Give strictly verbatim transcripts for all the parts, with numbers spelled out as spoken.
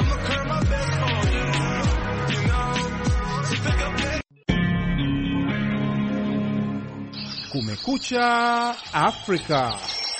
Kumekucha Afrika.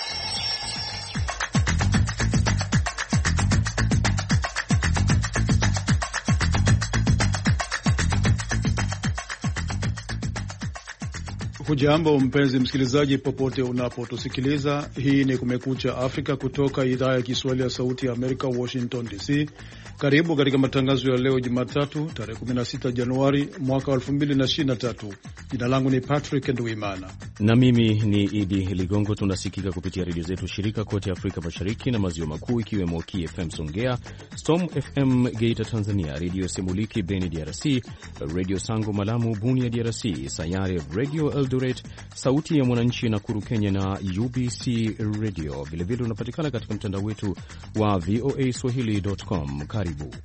Hujambo mpenzi msikilizaji, popote unapotusikiliza. Hii ni Kumekucha Afrika kutoka idhaa ya Kiswahili ya Sauti ya Amerika, Washington D C. Karibu katika matangazo ya leo Jumatatu tarehe kumi na sita Januari mwaka elfu mbili na ishirini na tatu. Jina langu ni Patrick Nduimana na mimi ni Idi Ligongo. Tunasikika kupitia redio zetu shirika kote Afrika Mashariki na Maziwa Makuu, ikiwemo K F M Songea, Storm F M Geita Tanzania, Radio Semuliki Beni D R C, Radio Sango Malamu Bunia D R C, Sayare Radio Eldoret, Sauti ya Mwananchi Nakuru Kenya na U B C Radio. Vilevile unapatikana katika mtandao wetu wa V O A Swahili dot com. Karibu.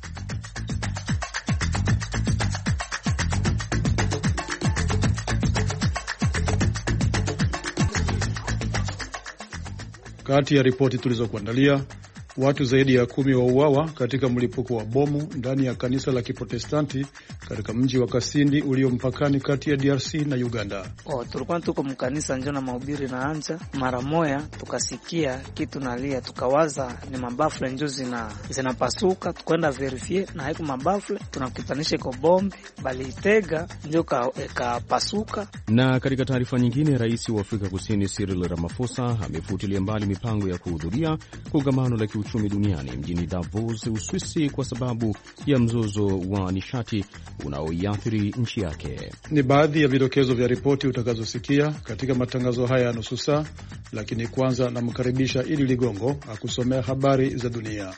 Kati ya ripoti tulizokuandalia, watu zaidi ya kumi wauawa katika mlipuko wa bomu ndani ya kanisa la Kiprotestanti katika mji wa Kasindi ulio mpakani kati ya D R C na Uganda. Oh, tulikuwa tuko mkanisa njo na mahubiri na anja mara moya, tukasikia kitu nalia, tukawaza ni mabafle njo zina zinapasuka, tukwenda verifie na haiko mabafle, tunakutanisha kwa bombe bali itega njo kapasuka. Na katika taarifa nyingine, rais wa Afrika Kusini Cyril Ramaphosa amefutilia mbali mipango ya kuhudhuria kongamano la kiuchumi duniani mjini Davos, Uswisi, kwa sababu ya mzozo wa nishati unaoiathiri nchi yake. Ni baadhi ya vidokezo vya ripoti utakazosikia katika matangazo haya ya nusu saa, lakini kwanza namkaribisha Idi Ligongo akusomea habari za dunia.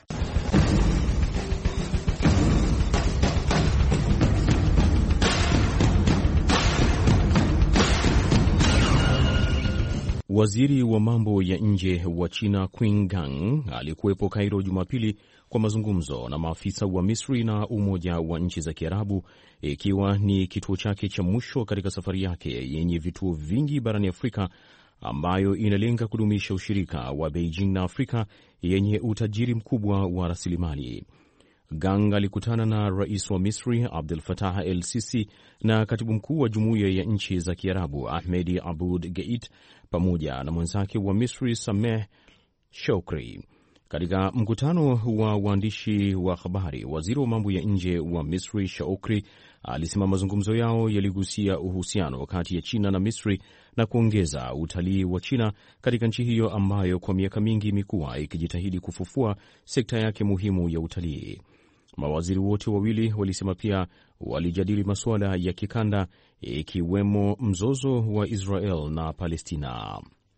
Waziri wa mambo ya nje wa China Qin Gang alikuwepo Cairo Jumapili kwa mazungumzo na maafisa wa Misri na Umoja wa Nchi za Kiarabu, ikiwa ni kituo chake cha mwisho katika safari yake yenye vituo vingi barani Afrika, ambayo inalenga kudumisha ushirika wa Beijing na Afrika yenye utajiri mkubwa wa rasilimali. Gang alikutana na rais wa Misri Abdel Fattah el-Sisi na katibu mkuu wa Jumuiya ya Nchi za Kiarabu Ahmed Aboud Gheit pamoja na mwenzake wa Misri Sameh Shoukry. Katika mkutano wa waandishi wa habari, waziri wa mambo ya nje wa Misri Shoukry alisema mazungumzo yao yaligusia uhusiano kati ya China na Misri na kuongeza utalii wa China katika nchi hiyo ambayo kwa miaka mingi imekuwa ikijitahidi kufufua sekta yake muhimu ya utalii. Mawaziri wote wawili walisema pia walijadili masuala ya kikanda, ikiwemo mzozo wa Israel na Palestina.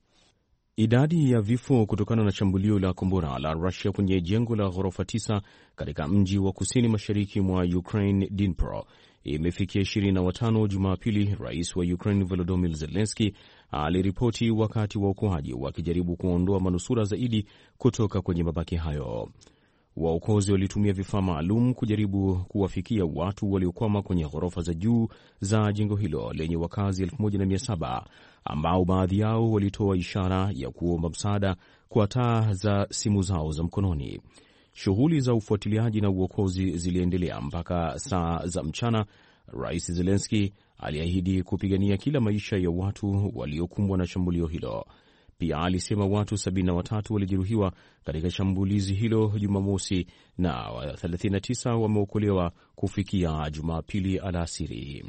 Idadi ya vifo kutokana na shambulio la kombora la Russia kwenye jengo la ghorofa tisa katika mji wa kusini mashariki mwa Ukraine Dnipro imefikia ishirini na watano Jumapili. Rais wa Ukraine Volodymyr Zelensky aliripoti wakati wa uokoaji wakijaribu kuondoa manusura zaidi kutoka kwenye mabaki hayo. Waokozi walitumia vifaa maalum kujaribu kuwafikia watu waliokwama kwenye ghorofa za juu za jengo hilo lenye wakazi elfu moja na mia saba, ambao baadhi yao walitoa ishara ya kuomba msaada kwa taa za simu zao za mkononi. Shughuli za ufuatiliaji na uokozi ziliendelea mpaka saa za mchana. Rais Zelensky aliahidi kupigania kila maisha ya watu waliokumbwa na shambulio hilo. Pia alisema watu sabini na watatu walijeruhiwa katika shambulizi hilo Jumamosi na thelathini na tisa wameokolewa kufikia Jumapili alasiri.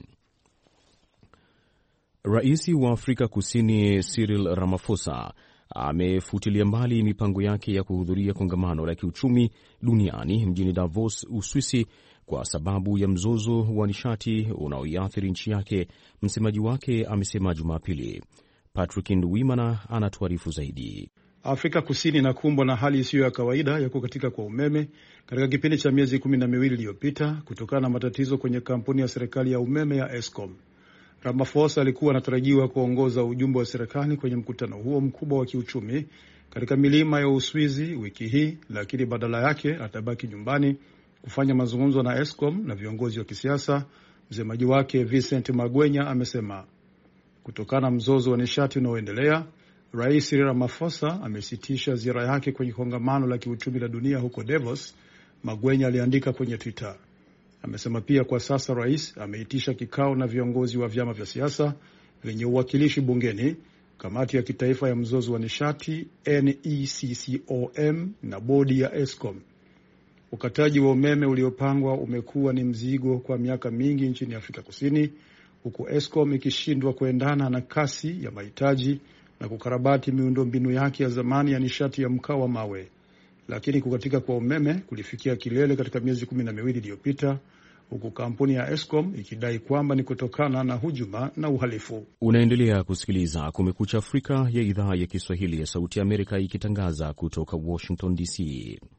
Rais wa Afrika Kusini Cyril Ramaphosa amefutilia mbali mipango yake ya kuhudhuria kongamano la kiuchumi duniani mjini Davos, Uswisi, kwa sababu ya mzozo wa nishati unaoiathiri nchi yake, msemaji wake amesema Jumapili. Patrick Nduimana anatuarifu zaidi. Afrika Kusini inakumbwa na hali isiyo ya kawaida ya kukatika kwa umeme katika kipindi cha miezi kumi na miwili iliyopita kutokana na matatizo kwenye kampuni ya serikali ya umeme ya Eskom. Ramaphosa alikuwa anatarajiwa kuongoza ujumbe wa serikali kwenye mkutano huo mkubwa wa kiuchumi katika milima ya Uswizi wiki hii, lakini badala yake atabaki nyumbani kufanya mazungumzo na Eskom na viongozi wa kisiasa, msemaji wake Vincent Magwenya amesema. Kutokana na mzozo wa nishati unaoendelea, Rais Cyril Ramaphosa amesitisha ziara yake kwenye kongamano la kiuchumi la dunia huko Davos, Magwenya aliandika kwenye Twitter. Amesema pia kwa sasa rais ameitisha kikao na viongozi wa vyama vya siasa vyenye uwakilishi bungeni, kamati ya kitaifa ya mzozo wa nishati N E C C O M na bodi ya Eskom. Ukataji wa umeme uliopangwa umekuwa ni mzigo kwa miaka mingi nchini Afrika Kusini, huku Eskom ikishindwa kuendana na kasi ya mahitaji na kukarabati miundombinu yake ya zamani ya nishati ya mkaa wa mawe. Lakini kukatika kwa umeme kulifikia kilele katika miezi kumi na miwili iliyopita, huku kampuni ya Eskom ikidai kwamba ni kutokana na hujuma na uhalifu. Unaendelea kusikiliza Kumekucha Afrika ya idhaa ya Kiswahili ya Sauti ya Amerika ikitangaza kutoka Washington D C.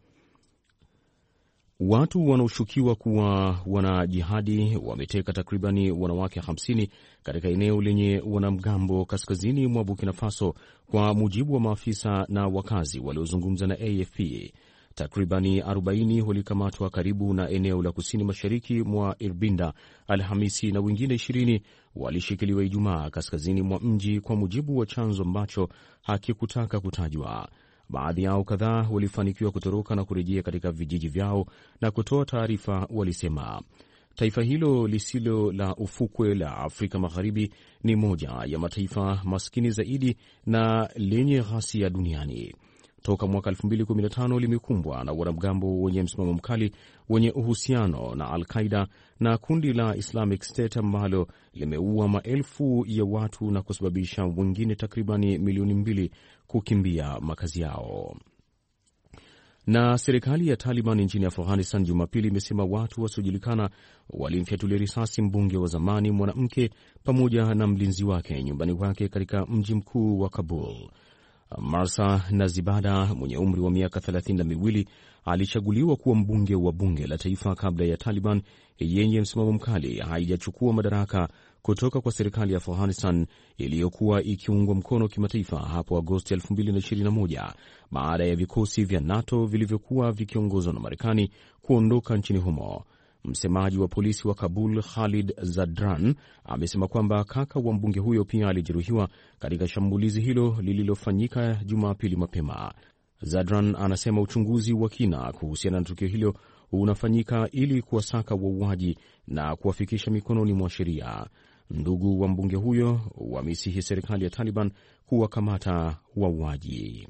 Watu wanaoshukiwa kuwa wanajihadi wameteka takribani wanawake hamsini katika eneo lenye wanamgambo kaskazini mwa Burkina Faso, kwa mujibu wa maafisa na wakazi waliozungumza na A F P. Takribani arobaini walikamatwa karibu na eneo la kusini mashariki mwa Irbinda Alhamisi na wengine ishirini walishikiliwa Ijumaa kaskazini mwa mji, kwa mujibu wa chanzo ambacho hakikutaka kutajwa. Baadhi yao kadhaa walifanikiwa kutoroka na kurejea katika vijiji vyao na kutoa taarifa. Walisema taifa hilo lisilo la ufukwe la Afrika Magharibi ni moja ya mataifa maskini zaidi na lenye ghasia duniani. Toka mwaka elfu mbili kumi na tano limekumbwa na wanamgambo wenye msimamo mkali wenye uhusiano na Al-Qaida na kundi la Islamic State ambalo limeua maelfu ya watu na kusababisha wengine takribani milioni mbili kukimbia makazi yao. Na serikali ya Taliban nchini Afghanistan Jumapili imesema watu wasiojulikana walimfyatulia risasi mbunge wa zamani mwanamke pamoja na mlinzi wake nyumbani kwake katika mji mkuu wa Kabul. Marsa Nazibada mwenye umri wa miaka thelathini na miwili alichaguliwa kuwa mbunge wa bunge la taifa kabla ya Taliban yenye msimamo mkali haijachukua madaraka kutoka kwa serikali ya Afghanistan iliyokuwa ikiungwa mkono kimataifa hapo Agosti elfu mbili na ishirini na moja baada ya vikosi vya NATO vilivyokuwa vikiongozwa na Marekani kuondoka nchini humo. Msemaji wa polisi wa Kabul Khalid Zadran amesema kwamba kaka wa mbunge huyo pia alijeruhiwa katika shambulizi hilo lililofanyika Jumapili mapema. Zadran anasema uchunguzi wa kina kuhusiana na tukio hilo unafanyika ili kuwasaka wauaji na kuwafikisha mikononi mwa sheria. Ndugu wa mbunge huyo wamesihi serikali ya Taliban kuwakamata wauaji.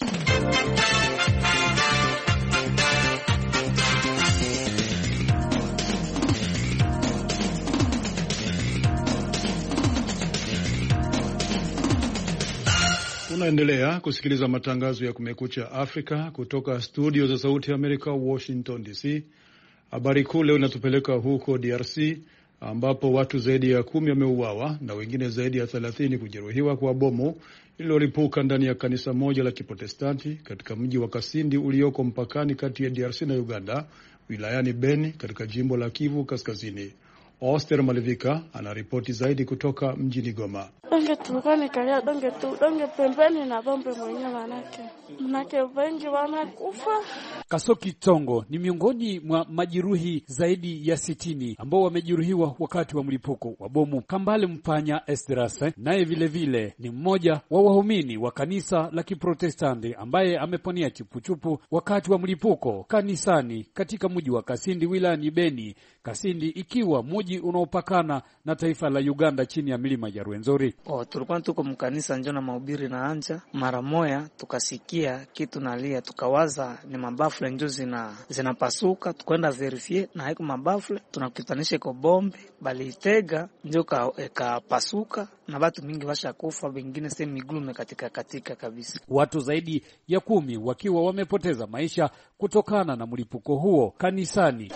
Unaendelea kusikiliza matangazo ya Kumekucha Afrika kutoka studio za Sauti ya Amerika, Washington D C. Habari kuu leo inatupeleka huko D R C ambapo watu zaidi ya kumi wameuawa na wengine zaidi ya thelathini kujeruhiwa kwa bomu lililolipuka ndani ya kanisa moja la Kiprotestanti katika mji wa Kasindi ulioko mpakani kati ya D R C na Uganda, wilayani Beni katika jimbo la Kivu Kaskazini. Oster Malivika anaripoti zaidi kutoka mjini Goma. Donge tukane kaya donge tu donge pembeni na bombe mwenyewe manake. Manake wengi wanakufa. Kasoki Tongo ni miongoni mwa majeruhi zaidi ya sitini ambao wamejeruhiwa wakati wa mlipuko wa bomu. Kambale Mpanya Esdras naye vile vile ni mmoja wa waumini wa kanisa la Kiprotestanti ambaye ameponea chupuchupu wakati wa mlipuko kanisani katika mji wa Kasindi wilayani Beni. Kasindi ikiwa mji unaopakana na taifa la Uganda chini ya milima ya Rwenzori. Oh, tulikuwa tuko mkanisa njona mahubiri na anja. Mara moya tukasikia kitu nalia, tukawaza ni mabafle njo zina zinapasuka, tukwenda verifie na haiko mabafle, tunakutanisha kwa bombe bali itega njo ka e, pasuka na watu mingi washa kufa, wengine sema miguu imekatika katika kabisa. Watu zaidi ya kumi wakiwa wamepoteza maisha kutokana na mlipuko huo kanisani.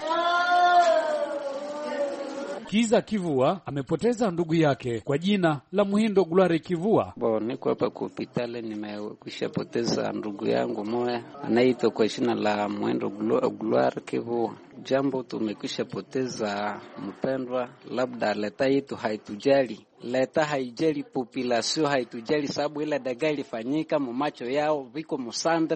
Kiza Kivua amepoteza ndugu yake kwa jina la Muhindo Gulare Kivua. Bo, niko hapa kwa hospitali, nimekwisha poteza ndugu yangu moya anaitwa kwa jina la Muhindo Gulare Kivua. Jambo tumekwisha poteza mpendwa, labda leta yetu haitujali. Leta haijali, population haitujali, sababu ile daga ilifanyika mumacho yao viko musandre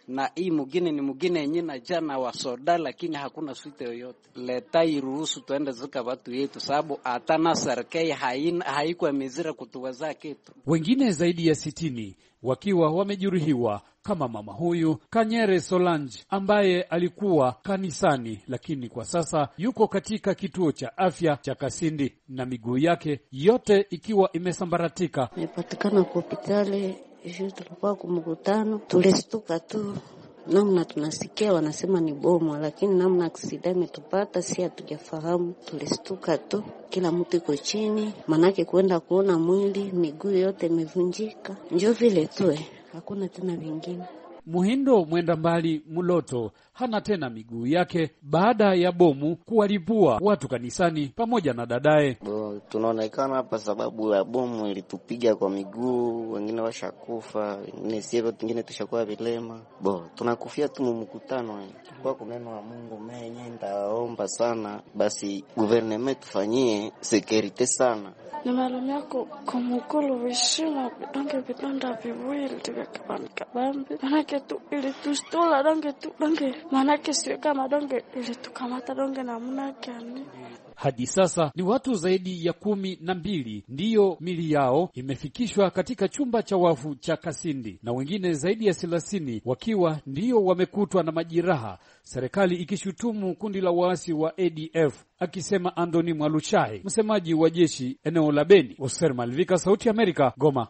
na hii mugine ni mugine yenye na jana wa soda, lakini hakuna swite yoyote. Leta iruhusu tuende zika watu yetu, sababu atana serikali haina haikuwa mizira kutuwaza kitu. Wengine zaidi ya sitini wakiwa wamejeruhiwa kama mama huyu Kanyere Solange ambaye alikuwa kanisani, lakini kwa sasa yuko katika kituo cha afya cha Kasindi na miguu yake yote ikiwa imesambaratika. Nimepatikana kwa hospitali, hiyo tulikuwa kwa mkutano, tulistuka tu namna tunasikia wanasema ni bomu, lakini namna aksida imetupata si hatujafahamu. Tulistuka tu, kila mtu iko chini, manake kwenda kuona mwili, miguu yote imevunjika, njoo vile tu, hakuna tena vingine. Muhindo Mwenda Mbali Muloto hana tena miguu yake baada ya bomu kuwalipua watu kanisani pamoja na dadae. Bo, tunaonekana hapa sababu ya bomu ilitupiga kwa miguu, wengine washakufa, wengine sivyo, wengine tushakuwa vilema. Bo, tunakufia tu mkutano. Kwa kuneno wa Mungu mwenye ndaomba sana basi government tufanyie security sana. Ni malumu yako kumukulu wishima vidonge vidonda viwili vya kabambi. Manake tu ili tustula donge tu donge. Manake sio kama donge ili tukamata donge na muna gani. Hadi sasa ni watu zaidi ya kumi na mbili ndiyo mili yao imefikishwa katika chumba cha wafu cha Kasindi na wengine zaidi ya thelathini wakiwa ndiyo wamekutwa na majeraha, serikali ikishutumu kundi la waasi wa A D F, akisema Andoni Mwaluchai, msemaji wa jeshi eneo la Beni. Oser Malvika, Sauti ya Amerika, Goma.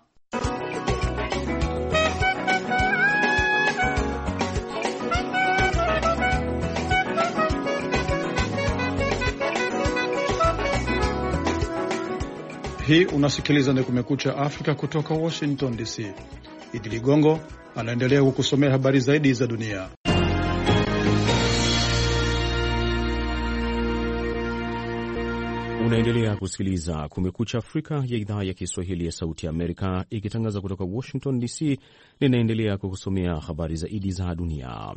Hii unasikiliza ni Kumekucha Afrika kutoka Washington D C. Idi Ligongo anaendelea kukusomea habari zaidi za dunia. Unaendelea kusikiliza Kumekucha Afrika ya idhaa ya Kiswahili ya Sauti ya Amerika ikitangaza kutoka Washington D C. Ninaendelea kukusomea habari zaidi za dunia.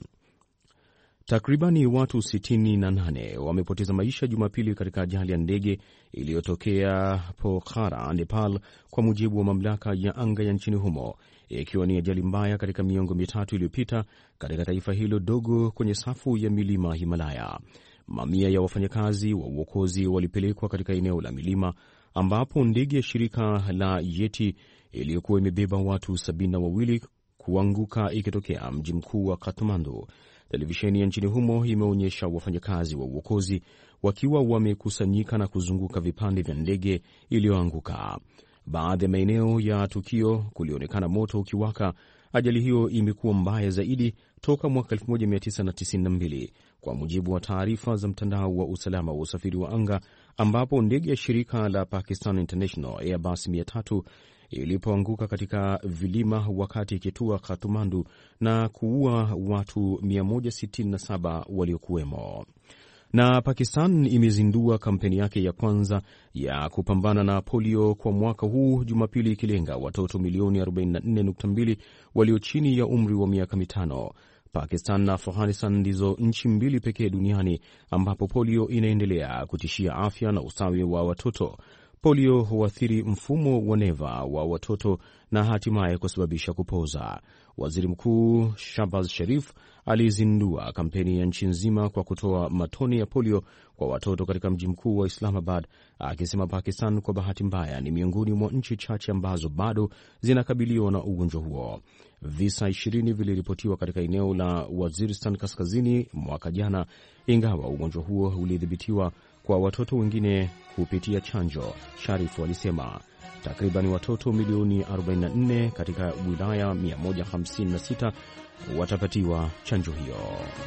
Takribani watu sitini na nane wamepoteza maisha Jumapili katika ajali ya ndege iliyotokea Pokhara, Nepal, kwa mujibu wa mamlaka ya anga ya nchini humo, ikiwa ni ajali mbaya katika miongo mitatu iliyopita katika taifa hilo dogo kwenye safu ya milima Himalaya. Mamia ya wafanyakazi wa uokozi walipelekwa katika eneo la milima ambapo ndege ya shirika la Yeti iliyokuwa imebeba watu sabini na wawili kuanguka ikitokea mji mkuu wa Kathmandu. Televisheni ya nchini humo imeonyesha wafanyakazi wa uokozi wakiwa wamekusanyika na kuzunguka vipande vya ndege iliyoanguka. Baadhi ya maeneo ya tukio kulionekana moto ukiwaka. Ajali hiyo imekuwa mbaya zaidi toka mwaka elfu moja mia tisa tisini na mbili kwa mujibu wa taarifa za mtandao wa usalama wa usafiri wa anga, ambapo ndege ya shirika la Pakistan International Airbus mia tatu ilipoanguka katika vilima wakati ikitua Kathmandu na kuua watu mia moja sitini na saba waliokuwemo. Na Pakistan imezindua kampeni yake ya kwanza ya kupambana na polio kwa mwaka huu Jumapili, ikilenga watoto milioni arobaini na nne nukta mbili walio chini ya umri wa miaka mitano. Pakistan na Afghanistan ndizo nchi mbili pekee duniani ambapo polio inaendelea kutishia afya na ustawi wa watoto. Polio huathiri mfumo wa neva wa watoto na hatimaye kusababisha kupoza. Waziri Mkuu Shahbaz Sharif alizindua kampeni ya nchi nzima kwa kutoa matone ya polio kwa watoto katika mji mkuu wa Islamabad, akisema Pakistan kwa bahati mbaya ni miongoni mwa nchi chache ambazo bado zinakabiliwa na ugonjwa huo. Visa ishirini viliripotiwa katika eneo la Waziristan kaskazini mwaka jana, ingawa ugonjwa huo ulidhibitiwa kwa watoto wengine kupitia chanjo. Sharif walisema takriban watoto milioni arobaini na nne katika wilaya mia moja hamsini na sita watapatiwa chanjo hiyo.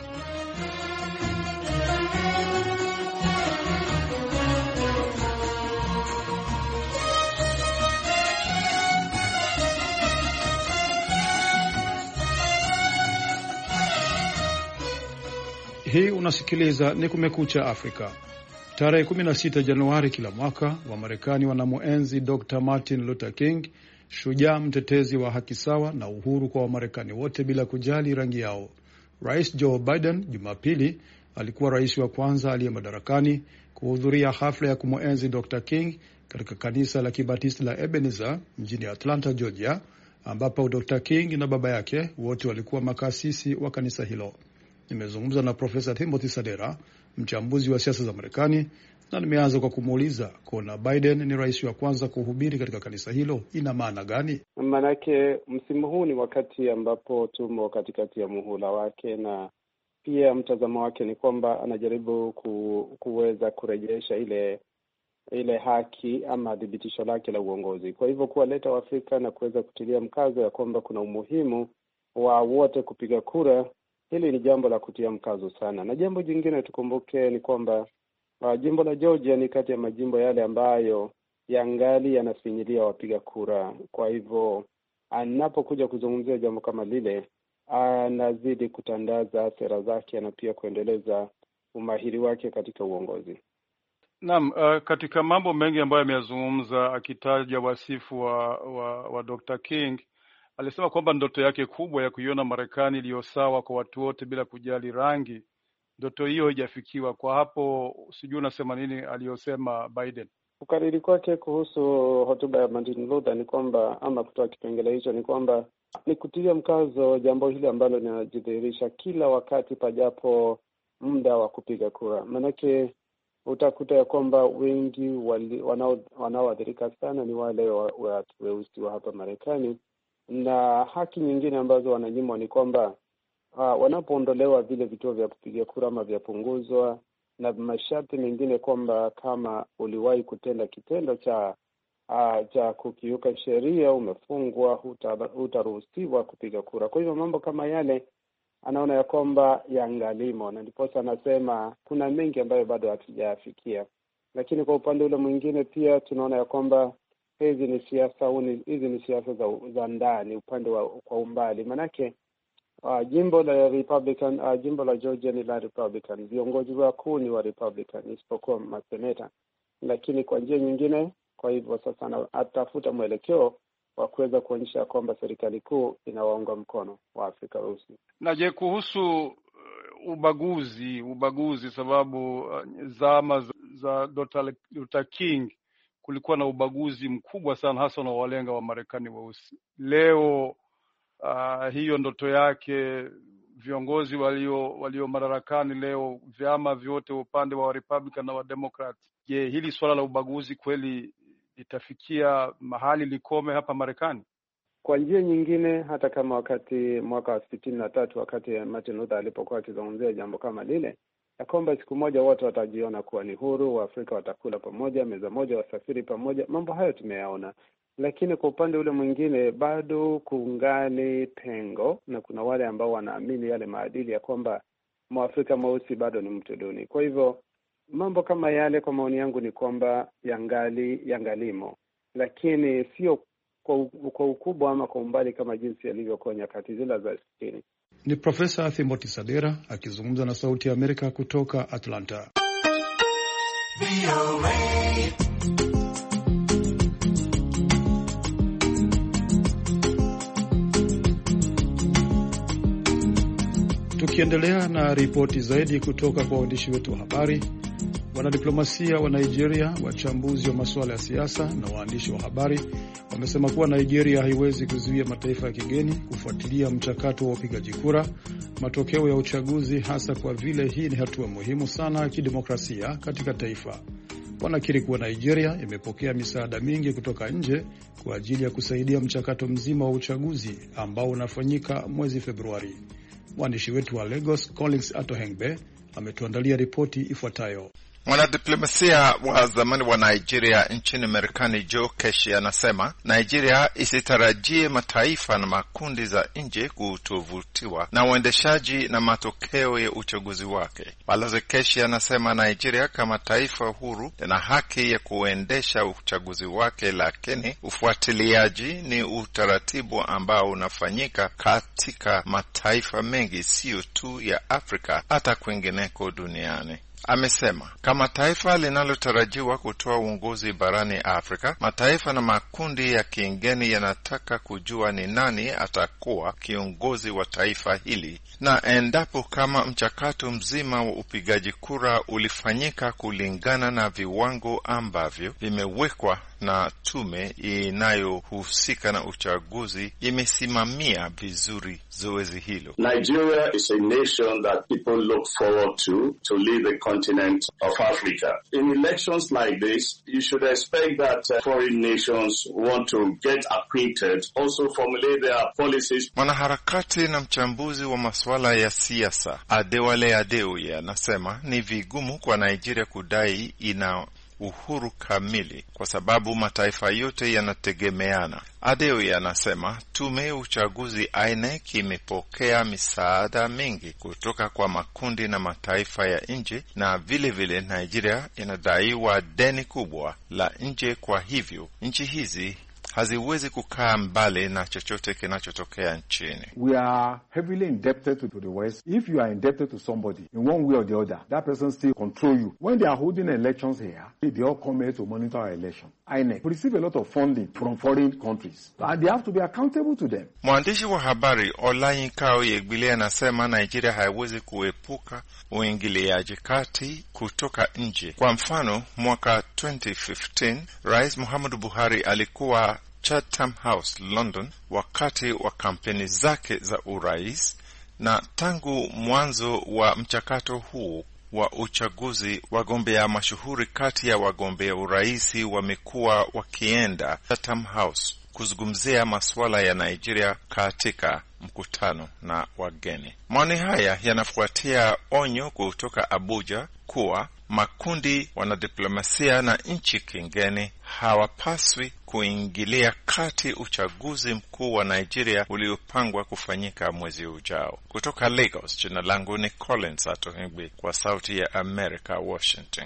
Hii unasikiliza ni Kumekucha Afrika. Tarehe kumi na sita Januari kila mwaka wa Marekani wanamuenzi Doctor Martin Luther King, shujaa mtetezi wa haki sawa na uhuru kwa Wamarekani wote bila kujali rangi yao. Rais Joe Biden Jumapili alikuwa rais wa kwanza aliye madarakani kuhudhuria hafla ya kumuenzi Doctor King katika kanisa la Kibatisti la Ebenezer mjini Atlanta, Georgia, ambapo Doctor King na baba yake wote walikuwa makasisi wa kanisa hilo. Nimezungumza na Profesa Timothy Sadera, mchambuzi wa siasa za Marekani, na nimeanza kwa kumuuliza kuona Biden ni rais wa kwanza kuhubiri katika kanisa hilo ina maana gani? Maanake msimu huu ni wakati ambapo tumo katikati ya muhula wake, na pia mtazamo wake ni kwamba anajaribu ku, kuweza kurejesha ile ile haki ama dhibitisho lake la uongozi. Kwa hivyo kuwaleta Waafrika na kuweza kutilia mkazo ya kwamba kuna umuhimu wa wote kupiga kura, hili ni jambo la kutia mkazo sana. Na jambo jingine tukumbuke ni kwamba uh, jimbo la Georgia ni kati ya majimbo yale ambayo yangali yanafinyilia wapiga kura. Kwa hivyo anapokuja kuzungumzia jambo kama lile, anazidi kutandaza sera zake na pia kuendeleza umahiri wake katika uongozi. Naam, uh, katika mambo mengi ambayo ameyazungumza akitaja wasifu wa wa, wa Doctor King, alisema kwamba ndoto yake kubwa ya kuiona Marekani iliyo sawa kwa watu wote bila kujali rangi, ndoto hiyo haijafikiwa. Kwa hapo sijui unasema nini aliyosema Biden? Kukariri kwake kuhusu hotuba ya Martin Luther ni kwamba, ama kutoa kipengele hicho, ni kwamba ni kutilia mkazo jambo hili ambalo linajidhihirisha kila wakati pajapo muda wa kupiga kura. Manake utakuta ya kwamba wengi wanaoathirika wanao sana ni wale watu weusi wa hapa Marekani, na haki nyingine ambazo wananyimwa ni kwamba uh, wanapoondolewa vile vituo vya kupiga kura ama vyapunguzwa, na masharti mengine kwamba kama uliwahi kutenda kitendo cha uh, cha kukiuka sheria, umefungwa, hutaruhusiwa kupiga kura. Kwa hivyo mambo kama yale anaona ya kwamba yangalimo, na ndiposa anasema kuna mengi ambayo bado hatujafikia. Lakini kwa upande ule mwingine pia tunaona ya kwamba hizi ni siasa hizi ni siasa za, za ndani, upande wa kwa umbali. Manake uh, jimbo la Republican uh, jimbo la Georgia ni la Republican, viongozi wakuu ni wa Republican isipokuwa maseneta, lakini kwa njia nyingine. Kwa hivyo sasa atafuta mwelekeo wa kuweza kuonyesha kwamba serikali kuu inawaunga mkono wa Afrika weusi. Na je, kuhusu ubaguzi ubaguzi sababu uh, zama za Doctor Luther King kulikuwa na ubaguzi mkubwa sana, hasa na walenga wa Marekani weusi. Leo uh, hiyo ndoto yake, viongozi walio walio madarakani leo, vyama vyote upande wa Republican na wa Democrat, je, hili swala la ubaguzi kweli itafikia mahali likome hapa Marekani? Kwa njia nyingine, hata kama wakati mwaka wa sitini na tatu wakati Martin Luther alipokuwa akizungumzia jambo kama lile, ya kwamba siku moja wote watajiona kuwa ni huru, Waafrika watakula pamoja, meza moja, wasafiri pamoja, mambo hayo tumeyaona. Lakini kwa upande ule mwingine bado kuungani pengo, na kuna wale ambao wanaamini yale maadili ya kwamba Mwafrika mweusi bado ni mtu duni. Kwa hivyo mambo kama yale kwa maoni yangu ni kwamba yangali yangalimo, lakini sio kwa, kwa ukubwa ama kwa umbali kama jinsi yalivyokuwa nyakati zile za sitini. Ni Profesa Timothy Sadera akizungumza na Sauti ya Amerika kutoka Atlanta. Tukiendelea na ripoti zaidi kutoka kwa waandishi wetu wa habari, wanadiplomasia wa Nigeria, wachambuzi wa masuala ya siasa na waandishi wa habari wamesema kuwa Nigeria haiwezi kuzuia mataifa ya kigeni kufuatilia mchakato wa upigaji kura, matokeo ya uchaguzi, hasa kwa vile hii ni hatua muhimu sana ya kidemokrasia katika taifa. Wanakiri kuwa Nigeria imepokea misaada mingi kutoka nje kwa ajili ya kusaidia mchakato mzima wa uchaguzi ambao unafanyika mwezi Februari. Mwandishi wetu wa Lagos, Collins Atohengbe, ametuandalia ripoti ifuatayo. Mwanadiplomasia wa zamani wa Nigeria nchini Marekani Joe Keshi anasema Nigeria isitarajie mataifa na makundi za nje kutovutiwa na uendeshaji na matokeo ya uchaguzi wake. Balozi Keshi anasema Nigeria kama taifa huru lina haki ya kuendesha uchaguzi wake, lakini ufuatiliaji ni utaratibu ambao unafanyika katika mataifa mengi, sio tu ya Afrika, hata kwingineko duniani. Amesema kama taifa linalotarajiwa kutoa uongozi barani Afrika, mataifa na makundi ya kigeni yanataka kujua ni nani atakuwa kiongozi wa taifa hili, na endapo kama mchakato mzima wa upigaji kura ulifanyika kulingana na viwango ambavyo vimewekwa na tume inayohusika na uchaguzi imesimamia vizuri zoezi hilo. Nigeria is a nation that people look forward to to lead the continent of Africa. In elections like this, you should expect that uh, foreign nations want to get acquainted, also formulate their policies. Mwanaharakati na mchambuzi wa masuala ya siasa Adewale Adeoye anasema ni vigumu kwa Nigeria kudai ina uhuru kamili kwa sababu mataifa yote yanategemeana. Adeoye anasema tume ya uchaguzi I N E C imepokea misaada mingi kutoka kwa makundi na mataifa ya nje, na vile vile Nigeria inadaiwa deni kubwa la nje, kwa hivyo nchi hizi haziwezi kukaa mbali na chochote kinachotokea nchini. We are heavily indebted to, to the West. If you are indebted to somebody in one way or the other, that person still control you. When they are holding elections here, they all come here to monitor our election. I N E C receive a lot of funding from foreign countries, and they have to be accountable to them. Mwandishi wa habari Olayinka Oyegbile anasema Nigeria haiwezi kuepuka uingiliaji kati kutoka nje. Kwa mfano, mwaka twenty fifteen, Rais Muhammadu Buhari alikuwa Chatham House, London, wakati wa kampeni zake za urais, na tangu mwanzo wa mchakato huu wa uchaguzi, wagombea mashuhuri kati ya wagombea uraisi wamekuwa wakienda Chatham House kuzungumzia masuala ya Nigeria katika mkutano na wageni. Maoni haya yanafuatia onyo kutoka Abuja kuwa makundi wanadiplomasia na nchi kingine hawapaswi kuingilia kati uchaguzi mkuu wa Nigeria uliopangwa kufanyika mwezi ujao. Kutoka Lagos, jina langu ni Collins Atohengwi kwa Sauti ya America, Washington.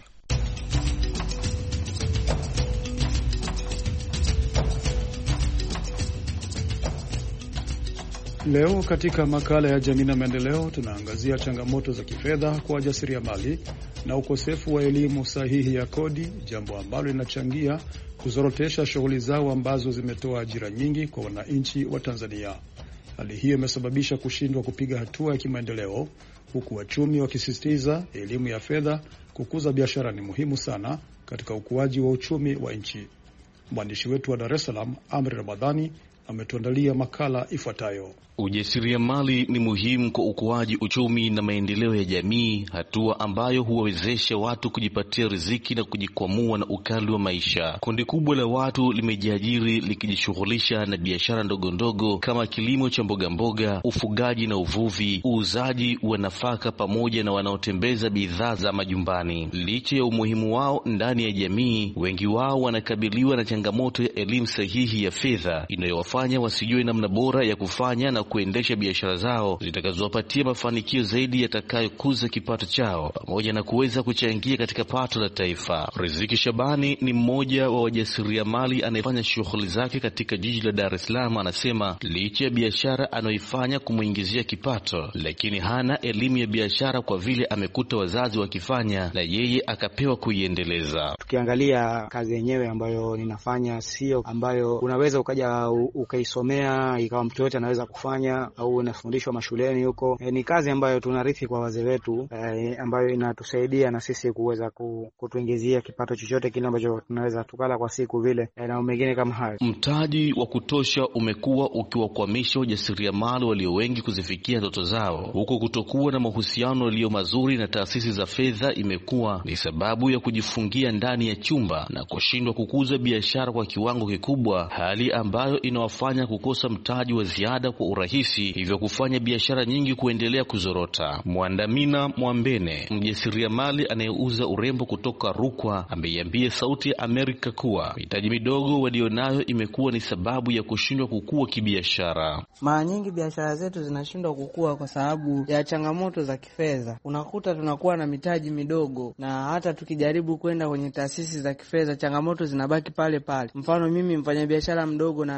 Leo katika makala ya jamii na maendeleo tunaangazia changamoto za kifedha kwa wajasiriamali na ukosefu wa elimu sahihi ya kodi, jambo ambalo linachangia kuzorotesha shughuli zao ambazo zimetoa ajira nyingi kwa wananchi wa Tanzania. Hali hiyo imesababisha kushindwa kupiga hatua ya kimaendeleo, huku wachumi wakisisitiza elimu ya fedha kukuza biashara ni muhimu sana katika ukuaji wa uchumi wa nchi. Mwandishi wetu wa Dar es Salaam, Amri Ramadhani, ametuandalia makala ifuatayo. Ujasiriamali ni muhimu kwa ukuaji uchumi na maendeleo ya jamii, hatua ambayo huwawezesha watu kujipatia riziki na kujikwamua na ukali wa maisha. Kundi kubwa la watu limejiajiri likijishughulisha na biashara ndogo ndogo kama kilimo cha mboga mboga, ufugaji na uvuvi, uuzaji wa nafaka pamoja na wanaotembeza bidhaa za majumbani. Licha ya umuhimu wao ndani ya jamii, wengi wao wanakabiliwa na changamoto ya elimu sahihi ya fedha inayowafanya wasijue namna bora ya kufanya na kuendesha biashara zao zitakazowapatia mafanikio zaidi yatakayokuza kipato chao pamoja na kuweza kuchangia katika pato la taifa. Riziki Shabani ni mmoja wa wajasiriamali anayefanya shughuli zake katika jiji la Dar es Salaam. Anasema licha ya biashara anayoifanya kumuingizia kipato, lakini hana elimu ya biashara kwa vile amekuta wazazi wakifanya na yeye akapewa kuiendeleza. Tukiangalia kazi yenyewe ambayo ninafanya sio ambayo unaweza ukaja ukaisomea ikawa mtu yote anaweza kufanya au unafundishwa mashuleni huko. E, ni kazi ambayo tunarithi kwa wazee wetu, e, ambayo inatusaidia na sisi kuweza kutuingizia kipato chochote kile ambacho tunaweza tukala kwa siku vile, e, na mengine kama hayo. Mtaji wa kutosha umekuwa ukiwakwamisha wajasiriamali walio wengi kuzifikia ndoto zao, huko kutokuwa na mahusiano yaliyo mazuri na taasisi za fedha imekuwa ni sababu ya kujifungia ndani ya chumba na kushindwa kukuza biashara kwa kiwango kikubwa, hali ambayo inawafanya kukosa mtaji wa ziada kwa urahisi, hivyo kufanya biashara nyingi kuendelea kuzorota. Mwandamina Mwambene, mjasiriamali anayeuza urembo kutoka Rukwa, ameiambia Sauti ya Amerika kuwa mitaji midogo walionayo imekuwa ni sababu ya kushindwa kukua kibiashara. Mara nyingi biashara zetu zinashindwa kukua kwa sababu ya changamoto za kifedha. Unakuta tunakuwa na mitaji midogo na hata tukijaribu kwenda kwenye taasisi za kifedha changamoto zinabaki pale pale. Mfano mimi mfanyabiashara mdogo naambiwa niweke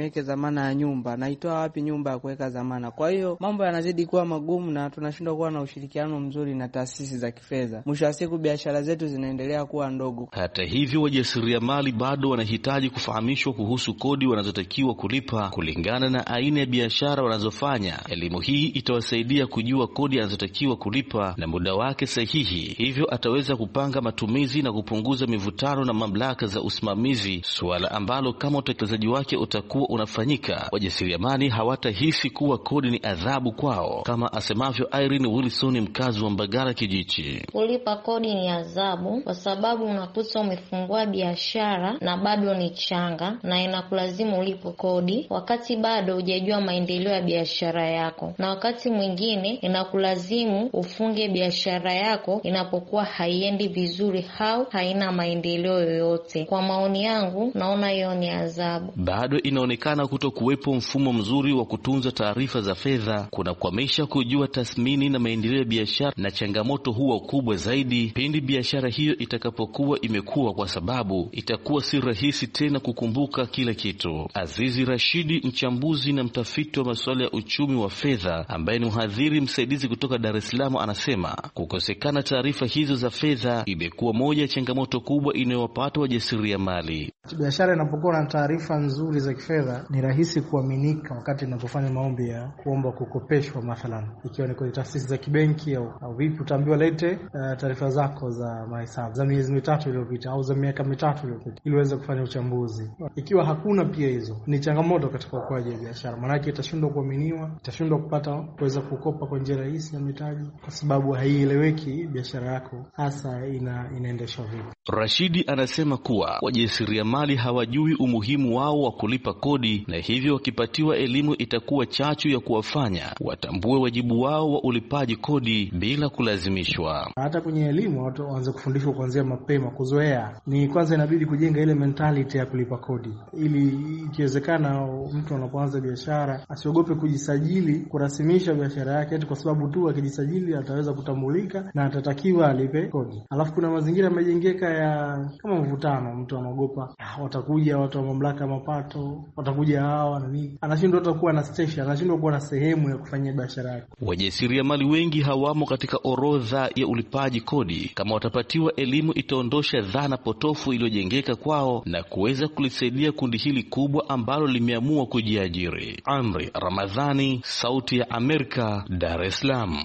niweke dhamana ya nyumba, naitoa wapi nyumba ya kuweka dhamana? Kwa hiyo mambo yanazidi kuwa magumu na tunashindwa kuwa na ushirikiano mzuri na taasisi za kifedha. Mwisho wa siku biashara zetu zinaendelea kuwa ndogo. Hata hivyo, wajasiriamali bado wanahitaji kufahamishwa kuhusu kodi wanazotakiwa kulipa kulingana na aina ya biashara wanazofanya. Elimu hii itawasaidia kujua kodi anazotakiwa kulipa na muda wake sahihi, hivyo ataweza kupanga matumizi na kupunguza mivutano na mamlaka za usimamizi, suala ambalo kama utekelezaji wake utakuwa unafanyika, wajasiriamali hawatahisi kuwa kodi ni adhabu kwao, kama asemavyo Irene Wilson, mkazi wa Mbagala Kijichi. Kulipa kodi ni adhabu kwa sababu unakuta umefungua biashara na bado ni changa na inakulazimu ulipe kodi wakati bado hujajua maendeleo ya biashara yako, na wakati mwingine inakulazimu ufunge biashara yako inapokuwa haiendi vizuri au haina maendeleo yoyote. Kwa maoni yangu, naona hiyo ni adhabu. Bado inaonekana kutokuwepo mfumo mzuri wa kutunza taarifa za fedha kunakwamisha kujua tathmini na maendeleo ya biashara, na changamoto huwa kubwa zaidi pindi biashara hiyo itakapokuwa imekuwa, kwa sababu itakuwa si rahisi tena kukumbuka kila kitu. Azizi Rashidi, mchambuzi na mtafiti wa masuala ya uchumi wa fedha ambaye ni mhadhiri msaidizi kutoka Dar es Salaam, anasema kukosekana taarifa hizo za fedha imekuwa moja ya changamoto kubwa inayowapata wajasiriamali. Biashara inapokuwa na taarifa nzuri za kifedha ni rahisi kuaminika wakati inapofanya maombi ya kuomba kukopeshwa, mathalan ikiwa ni kwenye taasisi za kibenki au, au vipi, utaambiwa lete uh, taarifa zako za mahesabu za miezi mitatu iliyopita au za miaka mitatu iliyopita ili uweze kufanya uchambuzi. Ikiwa hakuna pia hizo, ni changamoto katika ukuaji wa biashara, maana yake itashindwa kuaminiwa, itashindwa kupata kuweza kukopa kwa njia rahisi ya mitaji kwa sababu haieleweki biashara yako hasa ina, inaendeshwa vipi. Rashidi anasema kuwa wajasiriamali hawajui umuhimu wao wa kulipa kodi, na hivyo wakipatiwa elimu itakuwa chachu ya kuwafanya watambue wajibu wao wa ulipaji kodi bila kulazimishwa. Hata kwenye elimu watu waanze kufundishwa kuanzia mapema, kuzoea. Ni kwanza inabidi kujenga ile mentality ya kulipa kodi, ili ikiwezekana mtu anapoanza biashara asiogope kujisajili, kurasimisha biashara yake eti kwa sababu tu akijisajili ataweza kutambulika na atatakiwa alipe kodi. Alafu kuna mazingira yamejengeka ya kama mvutano, mtu anaogopa watakuja watu wa mamlaka ya mapato, watakuja hawa na nini, anashindwa hata kuwa na station, anashindwa kuwa na sehemu ya kufanyia biashara yake. Wajasiriamali wengi hawamo katika orodha ya ulipaji kodi. Kama watapatiwa elimu, itaondosha dhana potofu iliyojengeka kwao na kuweza kulisaidia kundi hili kubwa ambalo limeamua kujiajiri. Amri Ramadhani, Sauti ya Amerika, Dar es Salaam.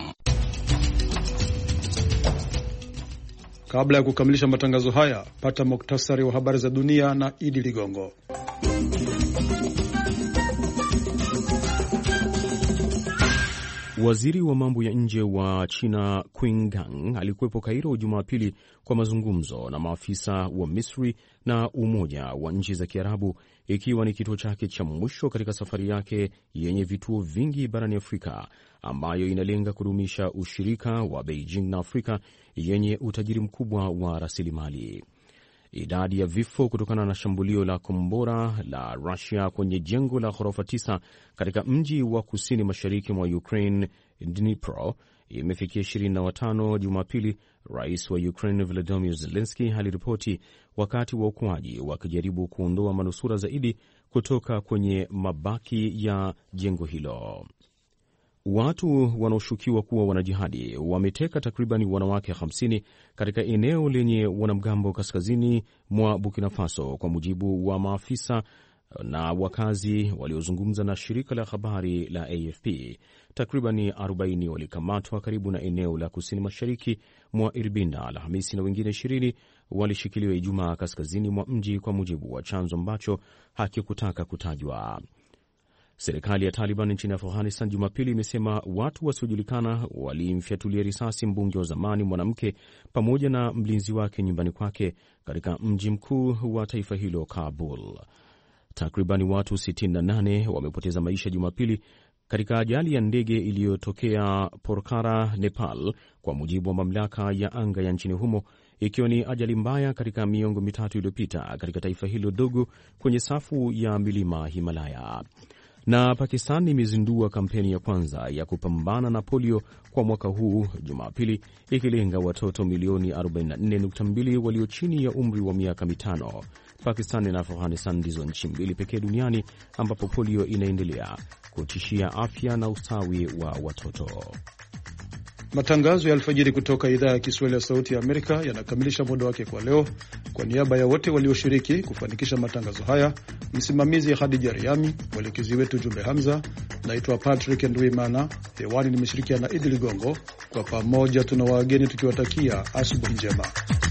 Kabla ya kukamilisha matangazo haya, pata muktasari wa habari za dunia na Idi Ligongo. Waziri wa mambo ya nje wa China Qin Gang alikuwepo Kairo Jumapili kwa mazungumzo na maafisa wa Misri na Umoja wa Nchi za Kiarabu, ikiwa ni kituo chake cha mwisho katika safari yake yenye vituo vingi barani Afrika, ambayo inalenga kudumisha ushirika wa Beijing na Afrika yenye utajiri mkubwa wa rasilimali. Idadi ya vifo kutokana na shambulio la kombora la Russia kwenye jengo la ghorofa tisa katika mji wa kusini mashariki mwa Ukraine, Dnipro, imefikia ishirini na watano Jumapili, Rais wa Ukraine Volodymyr Zelensky aliripoti, wakati wa uokoaji wakijaribu kuondoa manusura zaidi kutoka kwenye mabaki ya jengo hilo. Watu wanaoshukiwa kuwa wanajihadi wameteka takribani wanawake hamsini katika eneo lenye wanamgambo kaskazini mwa Burkina Faso, kwa mujibu wa maafisa na wakazi waliozungumza na shirika la habari la A F P. Takribani arobaini walikamatwa karibu na eneo la kusini mashariki mwa Irbinda Alhamisi na wengine ishirini walishikiliwa Ijumaa kaskazini mwa mji, kwa mujibu wa chanzo ambacho hakikutaka kutajwa. Serikali ya Taliban nchini Afghanistan Jumapili imesema watu wasiojulikana walimfyatulia risasi mbunge wa zamani mwanamke pamoja na mlinzi wake nyumbani kwake katika mji mkuu wa taifa hilo, Kabul. Takribani watu sitini na nane wamepoteza maisha Jumapili katika ajali ya ndege iliyotokea Pokhara, Nepal, kwa mujibu wa mamlaka ya anga ya nchini humo, ikiwa ni ajali mbaya katika miongo mitatu iliyopita katika taifa hilo dogo kwenye safu ya milima Himalaya. Na Pakistan imezindua kampeni ya kwanza ya kupambana na polio kwa mwaka huu Jumapili, ikilenga watoto milioni arobaini na nne nukta mbili walio chini ya umri wa miaka mitano. Pakistan na Afghanistan ndizo nchi mbili pekee duniani ambapo polio inaendelea kutishia afya na ustawi wa watoto. Matangazo ya alfajiri kutoka idhaa ya Kiswahili ya Sauti ya Amerika yanakamilisha muda wake kwa leo. Kwa niaba ya wote walioshiriki kufanikisha matangazo haya, msimamizi Khadija Riami, mwelekezi wetu Jumbe Hamza, naitwa Patrick Ndwimana, hewani nimeshirikiana na Idli Gongo. Kwa pamoja tuna wageni tukiwatakia asubuhi njema.